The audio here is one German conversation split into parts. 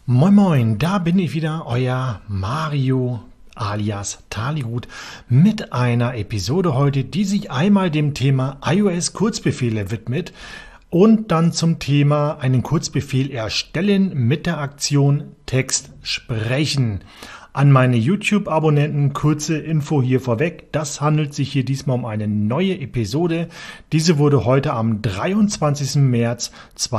Moin Moin, da bin ich wieder, euer Mario alias Talihut mit einer Episode heute, die sich einmal dem Thema iOS-Kurzbefehle widmet und dann zum Thema einen Kurzbefehl erstellen mit der Aktion Text sprechen. An meine YouTube-Abonnenten kurze Info hier vorweg. Das handelt sich hier diesmal um eine neue Episode. Diese wurde heute am 23. März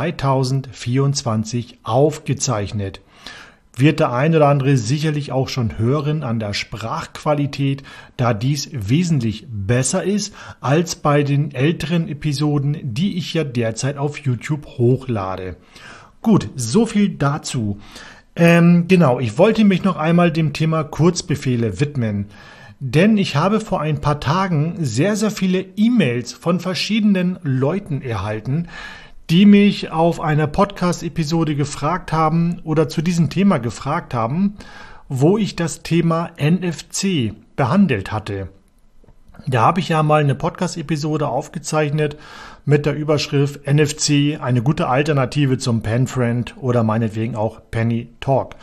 2024 aufgezeichnet. Wird der ein oder andere sicherlich auch schon hören an der Sprachqualität, da dies wesentlich besser ist als bei den älteren Episoden, die ich ja derzeit auf YouTube hochlade. Gut, so viel dazu. Genau, ich wollte mich noch einmal dem Thema Kurzbefehle widmen, denn ich habe vor ein paar Tagen sehr, sehr viele E-Mails von verschiedenen Leuten erhalten, die mich auf einer Podcast-Episode gefragt haben oder zu diesem Thema gefragt haben, wo ich das Thema NFC behandelt hatte. Da habe ich ja mal eine Podcast-Episode aufgezeichnet mit der Überschrift NFC, eine gute Alternative zum PenFriend oder meinetwegen auch Penny Talk.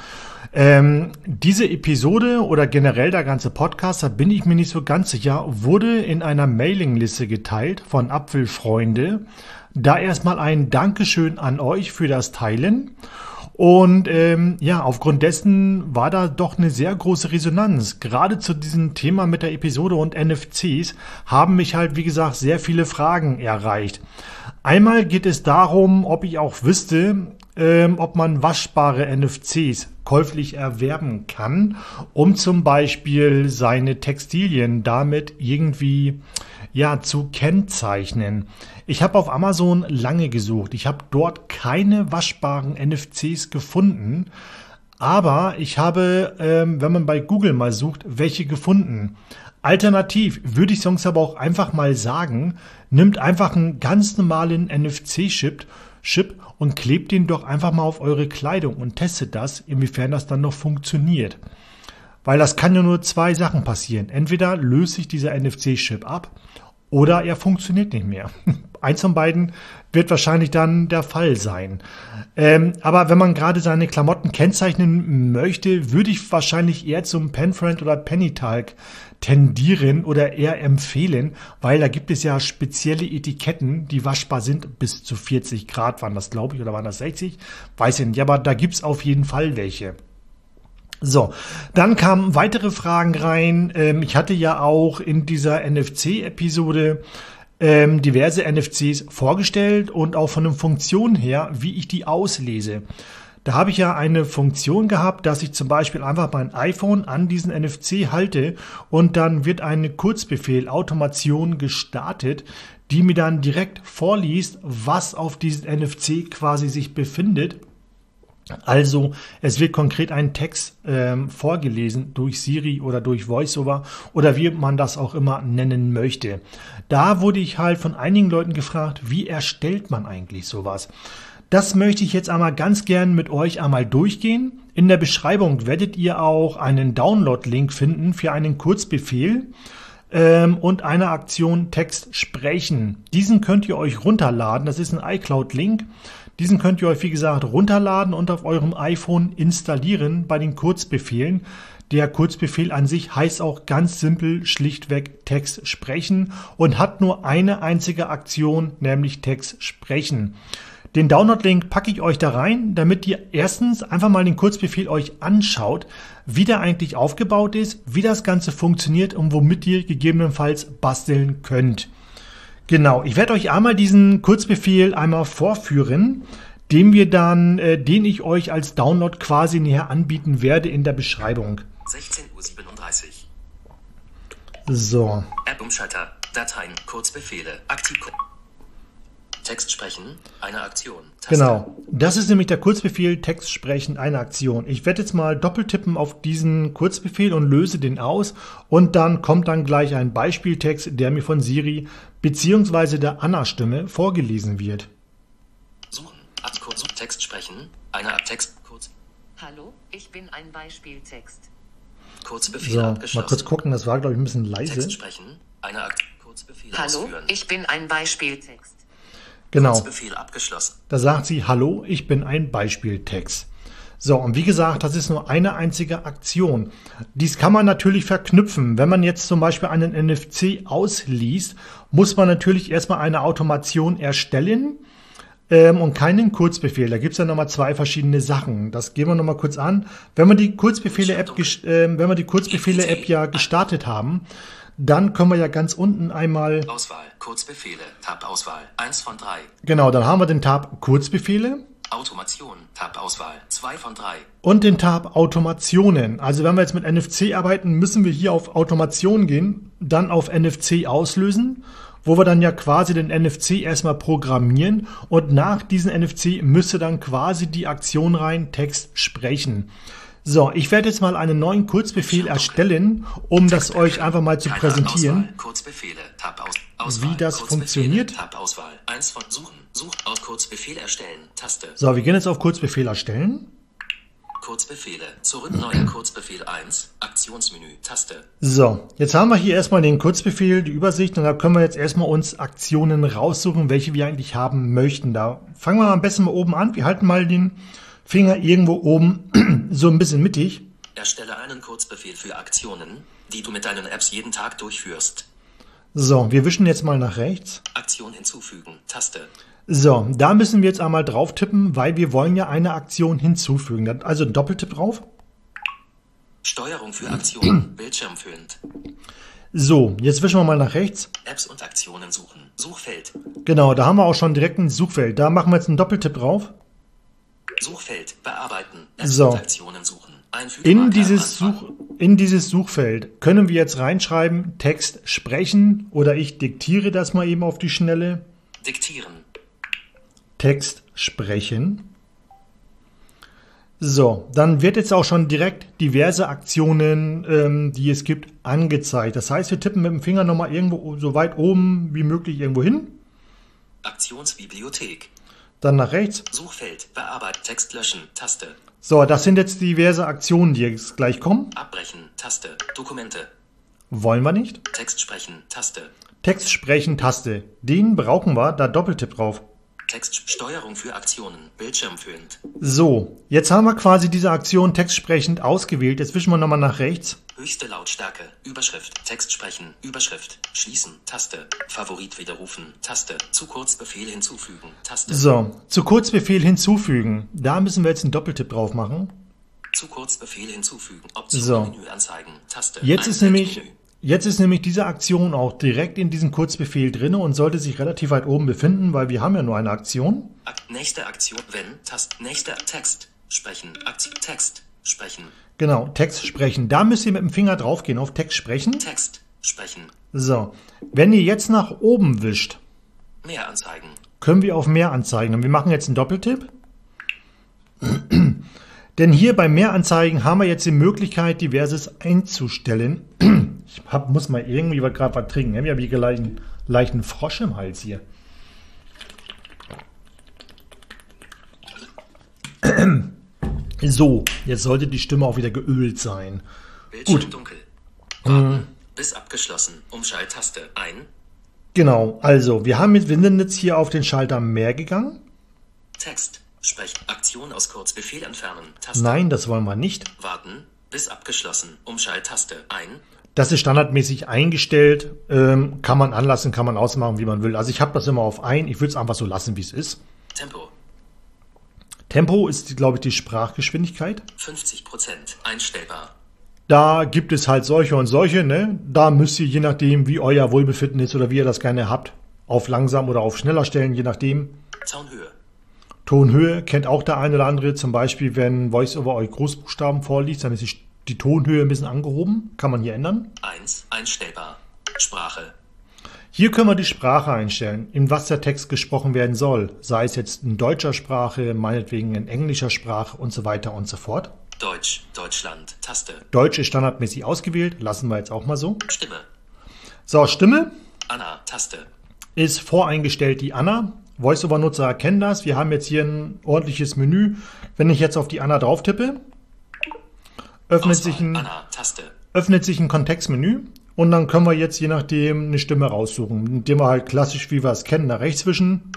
Diese Episode oder generell der ganze Podcast, da bin ich mir nicht so ganz sicher, wurde in einer Mailingliste geteilt von Apfelfreunde. Da erstmal ein Dankeschön an euch für das Teilen. Und aufgrund dessen war da doch eine sehr große Resonanz. Gerade zu diesem Thema mit der Episode und NFCs haben mich halt, wie gesagt, sehr viele Fragen erreicht. Einmal geht es darum, ob ich auch wüsste, ob man waschbare NFCs käuflich erwerben kann, um zum Beispiel seine Textilien damit irgendwie zu kennzeichnen. Ich habe auf Amazon lange gesucht. Ich habe dort keine waschbaren NFCs gefunden. Aber ich habe, wenn man bei Google mal sucht, welche gefunden. Alternativ würde ich sonst aber auch einfach mal sagen, nimmt einfach einen ganz normalen NFC-Chip und klebt den doch einfach mal auf eure Kleidung und testet das, inwiefern das dann noch funktioniert. Weil das kann ja nur zwei Sachen passieren. Entweder löst sich dieser NFC-Chip ab oder er funktioniert nicht mehr. Eins von beiden wird wahrscheinlich dann der Fall sein. Aber wenn man gerade seine Klamotten kennzeichnen möchte, würde ich wahrscheinlich eher zum PenFriend oder Pennytalk tendieren oder eher empfehlen, weil da gibt es ja spezielle Etiketten, die waschbar sind. Bis zu 40 Grad waren das, glaube ich, oder waren das 60? Weiß ich nicht, aber da gibt es auf jeden Fall welche. So, dann kamen weitere Fragen rein. Ich hatte ja auch in dieser NFC-Episode diverse NFCs vorgestellt und auch von den Funktionen her, wie ich die auslese. Da habe ich ja eine Funktion gehabt, dass ich zum Beispiel einfach mein iPhone an diesen NFC halte und dann wird eine Kurzbefehl-Automation gestartet, die mir dann direkt vorliest, was auf diesem NFC quasi sich befindet. Also es wird konkret ein Text vorgelesen durch Siri oder durch VoiceOver oder wie man das auch immer nennen möchte. Da wurde ich halt von einigen Leuten gefragt, wie erstellt man eigentlich sowas? Das möchte ich jetzt einmal ganz gern mit euch einmal durchgehen. In der Beschreibung werdet ihr auch einen Download-Link finden für einen Kurzbefehl und eine Aktion Text sprechen. Diesen könnt ihr euch runterladen. Das ist ein iCloud-Link. Diesen könnt ihr euch, wie gesagt, runterladen und auf eurem iPhone installieren bei den Kurzbefehlen. Der Kurzbefehl an sich heißt auch ganz simpel schlichtweg Text sprechen und hat nur eine einzige Aktion, nämlich Text sprechen. Den Download-Link packe ich euch da rein, damit ihr erstens einfach mal den Kurzbefehl euch anschaut, wie der eigentlich aufgebaut ist, wie das Ganze funktioniert und womit ihr gegebenenfalls basteln könnt. Genau, ich werde euch einmal diesen Kurzbefehl einmal vorführen, den ich euch als Download quasi näher anbieten werde in der Beschreibung. 16:37 Uhr. So. App-Umschalter, Dateien, Kurzbefehle, aktiv. Text sprechen, eine Aktion. Taste. Genau, das ist nämlich der Kurzbefehl Text sprechen, eine Aktion. Ich werde jetzt mal doppeltippen auf diesen Kurzbefehl und löse den aus und dann kommt dann gleich ein Beispieltext, der mir von Siri bzw. der Anna-Stimme vorgelesen wird. Suchen, kurz Text sprechen, eine Text kurz. Hallo, ich bin ein Beispieltext. Kurzbefehl So, abgeschlossen. mal kurz gucken, das war glaube ich ein bisschen leise. Text sprechen, eine Kurzbefehl Hallo, ausführen. ich bin ein Beispieltext. Genau, Kurzbefehl abgeschlossen. da sagt sie, hallo, ich bin ein Beispieltext. So, und wie gesagt, das ist nur eine einzige Aktion. Dies kann man natürlich verknüpfen. Wenn man jetzt zum Beispiel einen NFC ausliest, muss man natürlich erstmal eine Automation erstellen und keinen Kurzbefehl. Da gibt es ja nochmal zwei verschiedene Sachen. Das gehen wir nochmal kurz an. Wenn wir die Kurzbefehle-App ja gestartet haben, dann können wir ja ganz unten einmal... Auswahl, Kurzbefehle, Tab-Auswahl, 1 von 3. Genau, dann haben wir den Tab Kurzbefehle. Automation, Tab-Auswahl, 2 von 3. Und den Tab Automationen. Also wenn wir jetzt mit NFC arbeiten, müssen wir hier auf Automation gehen, dann auf NFC auslösen, wo wir dann ja quasi den NFC erstmal programmieren und nach diesem NFC müsste dann quasi die Aktion rein, Text sprechen. So, ich werde jetzt mal einen neuen Kurzbefehl erstellen, um das euch einfach mal zu präsentieren, Kurzbefehle, Tab-Auswahl, wie das funktioniert. Tab-Auswahl, 1 von Suchen, auf Kurzbefehl erstellen, Taste. So, wir gehen jetzt auf Kurzbefehl erstellen. Kurzbefehle, zurück, neuer Kurzbefehl 1, Aktionsmenü, Taste. So, jetzt haben wir hier erstmal den Kurzbefehl, die Übersicht und da können wir jetzt erstmal uns Aktionen raussuchen, welche wir eigentlich haben möchten. Da fangen wir am besten mal oben an. Wir halten mal den Finger irgendwo oben so ein bisschen mittig. Erstelle einen Kurzbefehl für Aktionen, die du mit deinen Apps jeden Tag durchführst. So, wir wischen jetzt mal nach rechts. Aktion hinzufügen, Taste. So, da müssen wir jetzt einmal drauf tippen, weil wir wollen ja eine Aktion hinzufügen. Also ein Doppeltipp drauf. Steuerung für Aktionen, bildschirmfüllend. So, jetzt wischen wir mal nach rechts. Apps und Aktionen suchen, Suchfeld. Genau, da haben wir auch schon direkt ein Suchfeld. Da machen wir jetzt einen Doppeltipp drauf. Suchfeld, bearbeiten, Apps So. und Aktionen suchen. Einfügen In Marker dieses, am Anfang. in dieses Suchfeld können wir jetzt reinschreiben, Text sprechen oder ich diktiere das mal eben auf die Schnelle. Diktieren. Text sprechen. So, dann wird jetzt auch schon direkt diverse Aktionen, die es gibt, angezeigt. Das heißt, wir tippen mit dem Finger nochmal irgendwo so weit oben wie möglich irgendwo hin. Aktionsbibliothek. Dann nach rechts. Suchfeld, bearbeiten, Text löschen, Taste. So, das sind jetzt diverse Aktionen, die jetzt gleich kommen. Abbrechen, Taste. Dokumente. Wollen wir nicht. Text sprechen, Taste. Text sprechen, Taste. Den brauchen wir, da Doppeltipp drauf. Text Steuerung für Aktionen, bildschirmfüllend. So, jetzt haben wir quasi diese Aktion textsprechend ausgewählt. Jetzt wischen wir nochmal nach rechts. Höchste Lautstärke, Überschrift, Text sprechen, Überschrift, schließen, Taste. Favorit widerrufen, Taste. Zu Kurzbefehl hinzufügen, Taste. So, zu Kurzbefehl hinzufügen. Da müssen wir jetzt einen Doppeltipp drauf machen. Zu Kurzbefehl hinzufügen, Option So. Menü anzeigen, Taste. Jetzt ist nämlich Einfeldmenü. diese Aktion auch direkt in diesem Kurzbefehl drin und sollte sich relativ weit oben befinden, weil wir haben ja nur eine Aktion. Nächste Aktion, wenn, Taste, nächster Text, sprechen, Text, sprechen, Genau, Text sprechen. Da müsst ihr mit dem Finger drauf gehen auf Text sprechen. Text, sprechen, So, wenn ihr jetzt nach oben wischt, mehr anzeigen, können wir auf mehr anzeigen. Und wir machen jetzt einen Doppeltipp. Denn hier bei Mehranzeigen haben wir jetzt die Möglichkeit, diverses einzustellen. Ich muss mal irgendwie gerade was trinken. Ich habe ja wie leichten Frosch im Hals hier. So, jetzt sollte die Stimme auch wieder geölt sein. Bildschirm Gut. dunkel, warten, bis abgeschlossen, Umschalttaste, ein, Genau, also wir sind jetzt hier auf den Schalter Mehr gegangen. Text, sprechen, Aktion aus Kurzbefehl entfernen, Taste, Nein, das wollen wir nicht. warten, bis abgeschlossen, Umschalttaste, ein, Das ist standardmäßig eingestellt, kann man anlassen, kann man ausmachen, wie man will. Also ich habe das immer auf ein, ich würde es einfach so lassen, wie es ist. Tempo, Tempo ist, glaube ich, die Sprachgeschwindigkeit. 50% einstellbar, Da gibt es halt solche und solche, ne? Da müsst ihr, je nachdem, wie euer Wohlbefinden ist oder wie ihr das gerne habt, auf langsam oder auf schneller stellen, je nachdem. Zaunhöhe, Tonhöhe kennt auch der eine oder andere, zum Beispiel, wenn VoiceOver euch Großbuchstaben vorliest, dann ist die Tonhöhe ein bisschen angehoben, kann man hier ändern. 1, einstellbar, Sprache, Hier können wir die Sprache einstellen, in was der Text gesprochen werden soll, sei es jetzt in deutscher Sprache, meinetwegen in englischer Sprache und so weiter und so fort. Deutsch, Deutschland, Taste, Deutsch ist standardmäßig ausgewählt, lassen wir jetzt auch mal so. Stimme, So, Stimme Anna, Taste, ist voreingestellt die Anna. VoiceOver-Nutzer erkennen das. Wir haben jetzt hier ein ordentliches Menü. Wenn ich jetzt auf die Anna drauf tippe, öffnet sich Anna, Taste, ein Kontextmenü und dann können wir jetzt je nachdem eine Stimme raussuchen, indem wir halt klassisch, wie wir es kennen, nach rechts wischen. Anna,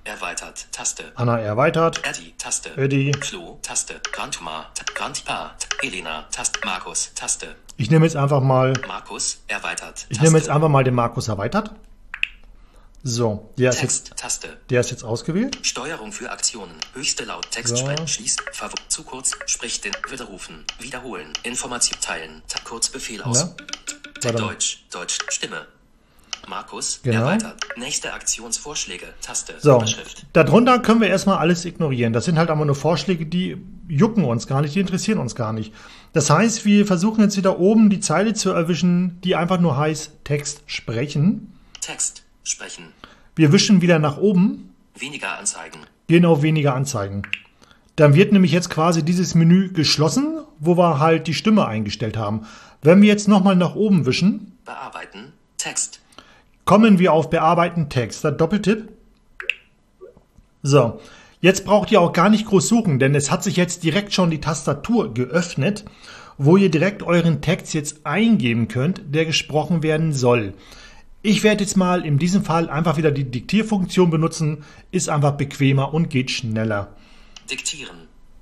erweitert, Taste. Anna erweitert. Eddie, Taste. Eddie. Flo, Taste. Grandma, Grandpa, Elena, Taste. Markus, Taste. Ich nehme jetzt einfach mal, Markus, erweitert. ich nehme jetzt einfach mal den Markus erweitert. So, der ist Text, jetzt, Taste. der ist jetzt ausgewählt. Steuerung für Aktionen. Höchste Laut. Text So. sprechen. Schließt. Zu kurz. Spricht den. Widerrufen. Wiederholen. Information teilen. Kurzbefehl aus. Ja. Warte mal. Deutsch. Stimme. Markus. Genau. Erweitert. Nächste Aktionsvorschläge. Taste. So, Überschrift. darunter können wir erstmal alles ignorieren. Das sind halt aber nur Vorschläge, die jucken uns gar nicht, die interessieren uns gar nicht. Das heißt, wir versuchen jetzt wieder oben die Zeile zu erwischen, die einfach nur heißt Text sprechen. Text. Sprechen. Wir wischen wieder nach oben, Weniger Anzeigen. gehen auf weniger Anzeigen. Dann wird nämlich jetzt quasi dieses Menü geschlossen, wo wir halt die Stimme eingestellt haben. Wenn wir jetzt nochmal nach oben wischen, Bearbeiten. Text. kommen wir auf Bearbeiten Text. Da Doppeltipp. So, jetzt braucht ihr auch gar nicht groß suchen, denn es hat sich jetzt direkt schon die Tastatur geöffnet, wo ihr direkt euren Text jetzt eingeben könnt, der gesprochen werden soll. Ich werde jetzt mal in diesem Fall einfach wieder die Diktierfunktion benutzen, ist einfach bequemer und geht schneller. Diktieren.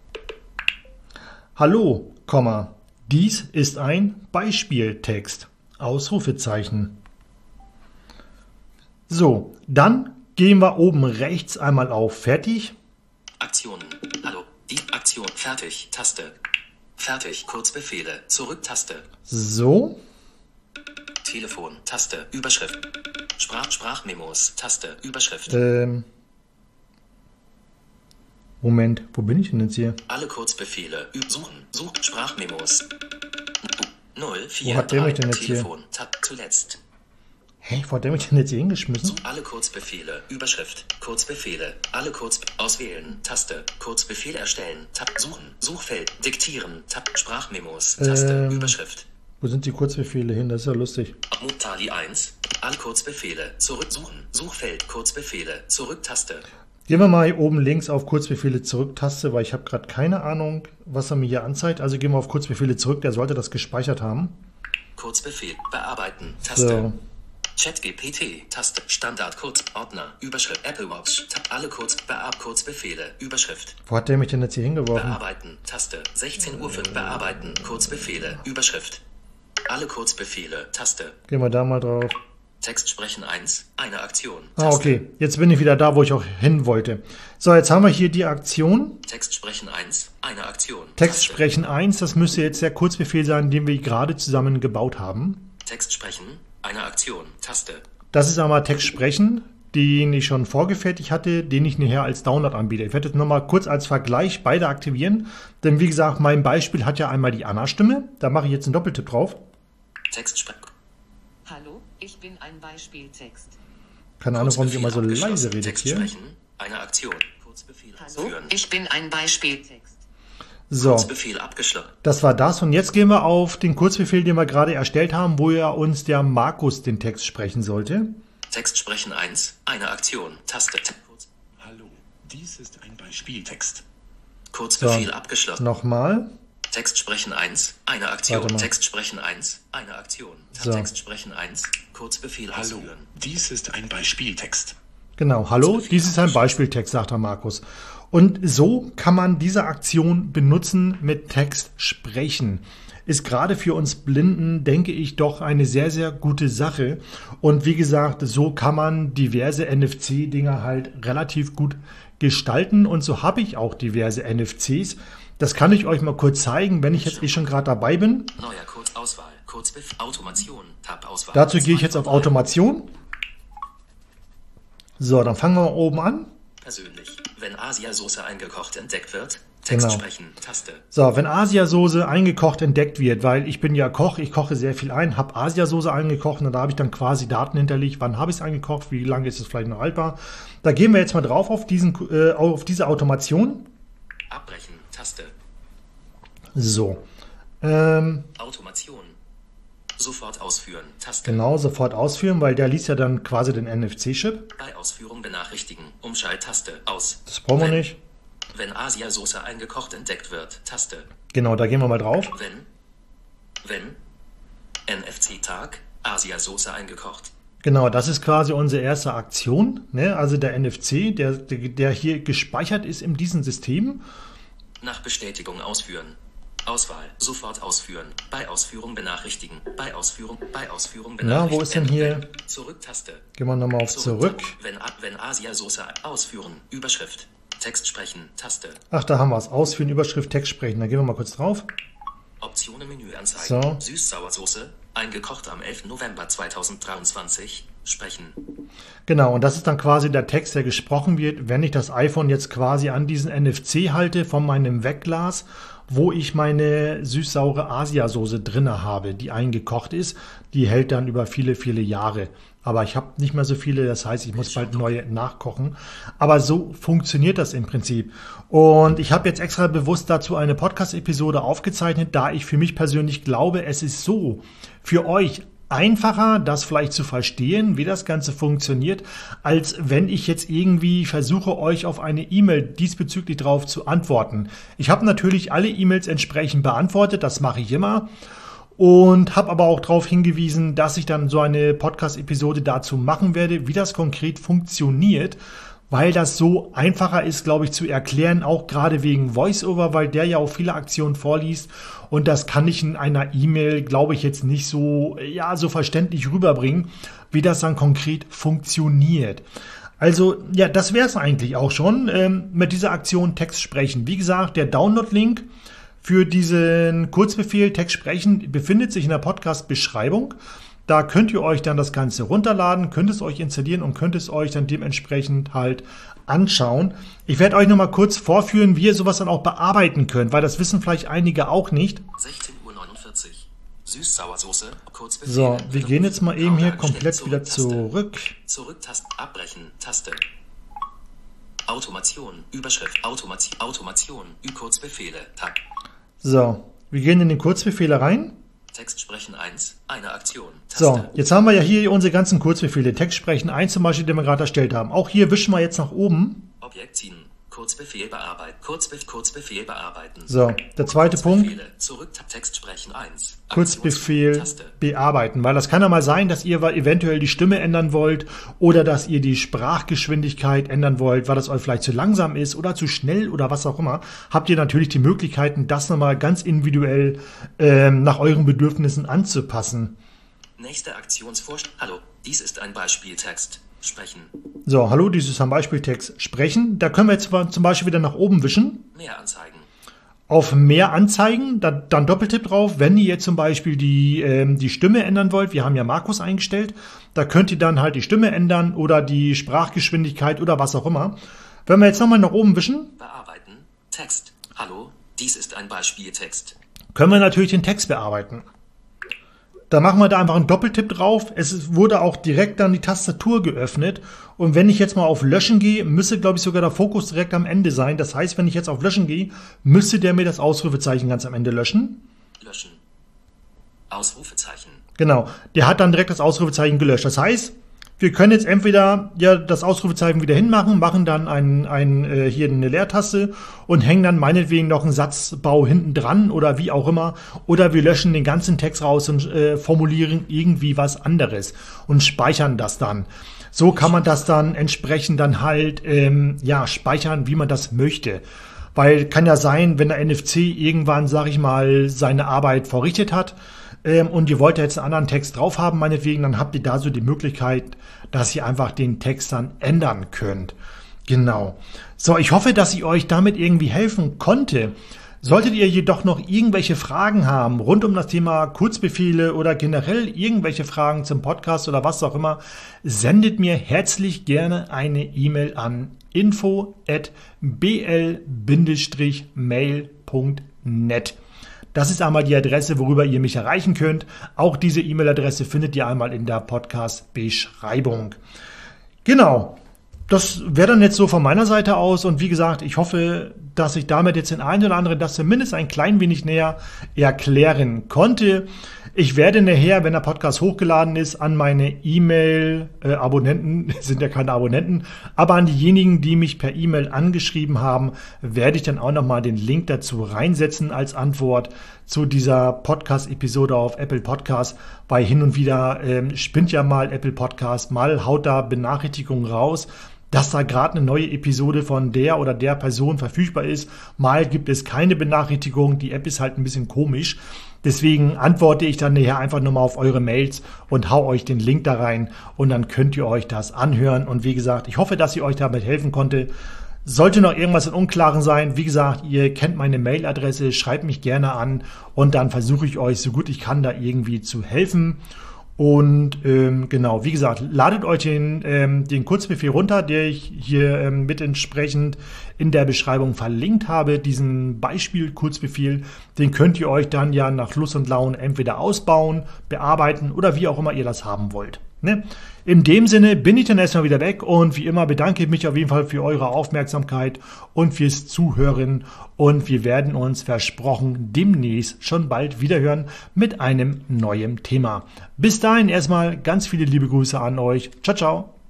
Hallo, dies ist ein Beispieltext. Ausrufezeichen. So, dann gehen wir oben rechts einmal auf Fertig. Aktionen. Hallo. Die Aktion. Fertig. Taste. Fertig. Kurzbefehle. Zurück. Taste. So, Telefon. Taste. Überschrift. Sprachmemos. Taste. Überschrift. Moment, wo bin ich denn jetzt hier? Alle Kurzbefehle. Suchen. Sprachmemos. 0, 4, Wo hat der 3. mich denn jetzt hier? Telefon. Tab. Zuletzt. Hä, wo hat der mich denn jetzt hier hingeschmissen? Alle Kurzbefehle. Überschrift. Kurzbefehle. Alle Auswählen. Taste. Kurzbefehl erstellen. Tab. Suchen. Suchfeld. Diktieren. Tab. Sprachmemos. Taste. Überschrift. Wo sind die Kurzbefehle hin? Das ist ja lustig. Mutali 1. Alle Kurzbefehle. Zurücksuchen. Suchfeld. Kurzbefehle. Zurück-Taste. Gehen wir mal hier oben links auf Kurzbefehle zurück-Taste, weil ich habe gerade keine Ahnung, was er mir hier anzeigt. Also gehen wir auf Kurzbefehle zurück, der sollte das gespeichert haben. Kurzbefehl. Bearbeiten. Taste. So, ChatGPT. Taste. Standard. Ordner. Überschrift. Apple Watch. Alle Kurzbefehle. Überschrift. wo hat der mich denn jetzt hier hingeworfen? Bearbeiten. Taste. 16 Uhr für Bearbeiten. Kurzbefehle. Überschrift. Alle Kurzbefehle. Taste. Gehen wir da mal drauf. Text sprechen 1. Eine Aktion. Ah, okay. Jetzt bin ich wieder da, wo ich auch hin wollte. So, jetzt haben wir hier die Aktion. Text sprechen 1. Eine Aktion. Text Taste. sprechen 1, das müsste jetzt der Kurzbefehl sein, den wir gerade zusammen gebaut haben. Text sprechen. Eine Aktion. Taste. Das ist einmal Text sprechen, den ich schon vorgefertigt hatte, den ich nachher als Download anbiete. Ich werde jetzt nochmal kurz als Vergleich beide aktivieren. Denn wie gesagt, mein Beispiel hat ja einmal die Anna-Stimme. Da mache ich jetzt einen Doppeltipp drauf. Text sprechen. Hallo, ich bin ein Beispieltext. Keine Ahnung, warum ich immer so Kurzbefehl leise abgeschlossen. redet Text hier. sprechen. Eine Aktion. Kurzbefehl Hallo, ausführen. ich bin ein Beispieltext. So, Kurzbefehl abgeschlossen. das war das. Und jetzt gehen wir auf den Kurzbefehl, den wir gerade erstellt haben, wo ja uns der Markus den Text sprechen sollte. Text sprechen 1. Eine Aktion. Taste. Hallo, dies ist ein Beispieltext. Kurzbefehl So. abgeschlossen. Nochmal. Text sprechen 1. Eine Aktion. Warte mal. Text sprechen 1. Eine Aktion. So. Text sprechen 1. Kurzbefehl Hallo, ausführen. dies ist ein Beispieltext. Genau, hallo, dies ist ein Beispieltext, sagt der Markus. Und so kann man diese Aktion benutzen mit Text sprechen. Ist gerade für uns Blinden, denke ich, doch eine sehr, sehr gute Sache. Und wie gesagt, so kann man diverse NFC-Dinger halt relativ gut gestalten. Und so habe ich auch diverse NFCs. Das kann ich euch mal kurz zeigen, wenn ich jetzt schon gerade dabei bin. Neuer Kurzauswahl. Kurzbefehl. Automation. Tab-Auswahl. Dazu gehe ich jetzt auf Automation. So, dann fangen wir oben an. Persönlich. Wenn Asiasoße eingekocht entdeckt wird. Text Genau. sprechen. Taste. So, wenn Asiasoße eingekocht entdeckt wird, weil ich bin ja Koch, ich koche sehr viel ein, habe Asiasoße eingekocht und da habe ich dann quasi Daten hinterlegt, wann habe ich es eingekocht, wie lange ist es vielleicht noch haltbar. Da gehen wir jetzt mal drauf auf diese Automation. Abbrechen. Taste. So, Automation. Sofort ausführen. Taste. genau, sofort ausführen, weil der liest ja dann quasi den NFC-Chip. Bei Ausführung benachrichtigen. Umschalttaste. Aus. Das brauchen wir Wenn- nicht. Wenn Asiasoße eingekocht entdeckt wird. Taste. Genau, da gehen wir mal drauf. Wenn NFC-Tag. Asiasoße eingekocht. Genau, das ist quasi unsere erste Aktion, ne? Also der NFC, der hier gespeichert ist in diesem System. Nach Bestätigung ausführen. Auswahl. Sofort ausführen. Bei Ausführung benachrichtigen. Bei Ausführung benachrichtigen. Na, wo ist denn hier? Zurück-Taste. Gehen wir nochmal auf Zurück. Wenn Asiasoße ausführen. Überschrift. Text sprechen. Taste. Ach, da haben wir es. Ausführen, Überschrift, Text sprechen. Da gehen wir mal kurz drauf. Optionen Menü anzeigen. So. Süß-Sauersoße. Eingekocht am 11. November 2023. Sprechen. Genau, und das ist dann quasi der Text, der gesprochen wird, wenn ich das iPhone jetzt quasi an diesen NFC halte von meinem Wegglas, wo ich meine süß-saure Asiasoße drinne habe, die eingekocht ist. Die hält dann über viele, viele Jahre. Aber ich habe nicht mehr so viele, das heißt, ich muss bald neue nachkochen. Aber so funktioniert das im Prinzip. Und ich habe jetzt extra bewusst dazu eine Podcast-Episode aufgezeichnet, da ich für mich persönlich glaube, es ist so für euch einfacher, das vielleicht zu verstehen, wie das Ganze funktioniert, als wenn ich jetzt irgendwie versuche, euch auf eine E-Mail diesbezüglich drauf zu antworten. Ich habe natürlich alle E-Mails entsprechend beantwortet, das mache ich immer. Und habe aber auch darauf hingewiesen, dass ich dann so eine Podcast-Episode dazu machen werde, wie das konkret funktioniert, weil das so einfacher ist, glaube ich, zu erklären, auch gerade wegen VoiceOver, weil der ja auch viele Aktionen vorliest und das kann ich in einer E-Mail, glaube ich, jetzt nicht so, so verständlich rüberbringen, wie das dann konkret funktioniert. Also, ja, das wäre es eigentlich auch schon mit dieser Aktion Text sprechen. Wie gesagt, der Download-Link für diesen Kurzbefehl Text sprechen befindet sich in der Podcast-Beschreibung. Da könnt ihr euch dann das Ganze runterladen, könnt es euch installieren und könnt es euch dann dementsprechend halt anschauen. Ich werde euch nochmal kurz vorführen, wie ihr sowas dann auch bearbeiten könnt, weil das wissen vielleicht einige auch nicht. 16:49 Uhr. Süß-Sauersoße. Kurzbefehl. So, wir gehen jetzt mal eben hier komplett wieder zurück. Zurück-Taste. Abbrechen. Taste. Automation. Überschrift. Automation. Kurzbefehle. Tab. So, wir gehen in den Kurzbefehle rein. Text sprechen 1, eine Aktion. Taste. So, jetzt haben wir ja hier unsere ganzen Kurzbefehle. Text sprechen 1 zum Beispiel, den wir gerade erstellt haben. Auch hier wischen wir jetzt nach oben. Objekt ziehen. Kurzbefehl bearbeiten. Kurzbefehl bearbeiten. So, der zweite Punkt. Zurück. Text sprechen 1. Kurzbefehl bearbeiten, weil das kann ja mal sein, dass ihr eventuell die Stimme ändern wollt oder dass ihr die Sprachgeschwindigkeit ändern wollt, weil das euch vielleicht zu langsam ist oder zu schnell oder was auch immer. Habt ihr natürlich die Möglichkeiten, das nochmal ganz individuell nach euren Bedürfnissen anzupassen. Nächste Aktionsvorschlag. Hallo, dies ist ein Beispieltext. Sprechen. So, hallo, dies ist ein Beispieltext. Sprechen. Da können wir jetzt zum Beispiel wieder nach oben wischen. Mehr anzeigen. Auf mehr anzeigen, dann Doppeltipp drauf. Wenn ihr jetzt zum Beispiel die Stimme ändern wollt, wir haben ja Markus eingestellt, da könnt ihr dann halt die Stimme ändern oder die Sprachgeschwindigkeit oder was auch immer. Wenn wir jetzt nochmal nach oben wischen. Bearbeiten. Text. Hallo, dies ist ein Beispieltext. Können wir natürlich den Text bearbeiten. Da machen wir da einfach einen Doppeltipp drauf. Es wurde auch direkt dann die Tastatur geöffnet. Und wenn ich jetzt mal auf Löschen gehe, müsste, glaube ich, sogar der Fokus direkt am Ende sein. Das heißt, wenn ich jetzt auf Löschen gehe, müsste der mir das Ausrufezeichen ganz am Ende löschen. Löschen. Ausrufezeichen. Genau. Der hat dann direkt das Ausrufezeichen gelöscht. Das heißt, wir können jetzt entweder das Ausrufezeichen wieder hinmachen, machen dann hier eine Leertaste und hängen dann meinetwegen noch einen Satzbau hinten dran oder wie auch immer. Oder wir löschen den ganzen Text raus und formulieren irgendwie was anderes und speichern das dann. So kann man das dann entsprechend dann halt speichern, wie man das möchte. Weil kann ja sein, wenn der NFC irgendwann, sag ich mal, seine Arbeit verrichtet hat, und ihr wollt jetzt einen anderen Text drauf haben, meinetwegen, dann habt ihr da so die Möglichkeit, dass ihr einfach den Text dann ändern könnt. Genau. So, ich hoffe, dass ich euch damit irgendwie helfen konnte. Solltet ihr jedoch noch irgendwelche Fragen haben rund um das Thema Kurzbefehle oder generell irgendwelche Fragen zum Podcast oder was auch immer, sendet mir herzlich gerne eine E-Mail an info@bl-mail.net. Das ist einmal die Adresse, worüber ihr mich erreichen könnt. Auch diese E-Mail-Adresse findet ihr einmal in der Podcast-Beschreibung. Genau, das wäre dann jetzt so von meiner Seite aus. Und wie gesagt, ich hoffe, dass ich damit jetzt den einen oder anderen das zumindest ein klein wenig näher erklären konnte. Ich werde nachher, wenn der Podcast hochgeladen ist, an meine E-Mail-Abonnenten, sind ja keine Abonnenten, aber an diejenigen, die mich per E-Mail angeschrieben haben, werde ich dann auch nochmal den Link dazu reinsetzen als Antwort zu dieser Podcast-Episode auf Apple Podcast, weil hin und wieder spinnt ja mal Apple Podcast, mal haut da Benachrichtigungen raus, dass da gerade eine neue Episode von der oder der Person verfügbar ist. Mal gibt es keine Benachrichtigung, die App ist halt ein bisschen komisch. Deswegen antworte ich dann nachher einfach nochmal auf eure Mails und hau euch den Link da rein und dann könnt ihr euch das anhören. Und wie gesagt, ich hoffe, dass ich euch damit helfen konnte. Sollte noch irgendwas in Unklaren sein, wie gesagt, ihr kennt meine Mailadresse, schreibt mich gerne an und dann versuche ich euch so gut ich kann da irgendwie zu helfen. Und genau, wie gesagt, ladet euch den Kurzbefehl runter, der ich hier mit entsprechend in der Beschreibung verlinkt habe, diesen Beispiel-Kurzbefehl. Den könnt ihr euch dann ja nach Lust und Laune entweder ausbauen, bearbeiten oder wie auch immer ihr das haben wollt. Ne? In dem Sinne bin ich dann erstmal wieder weg und wie immer bedanke ich mich auf jeden Fall für eure Aufmerksamkeit und fürs Zuhören und wir werden uns versprochen demnächst schon bald wiederhören mit einem neuen Thema. Bis dahin erstmal ganz viele liebe Grüße an euch. Ciao, ciao.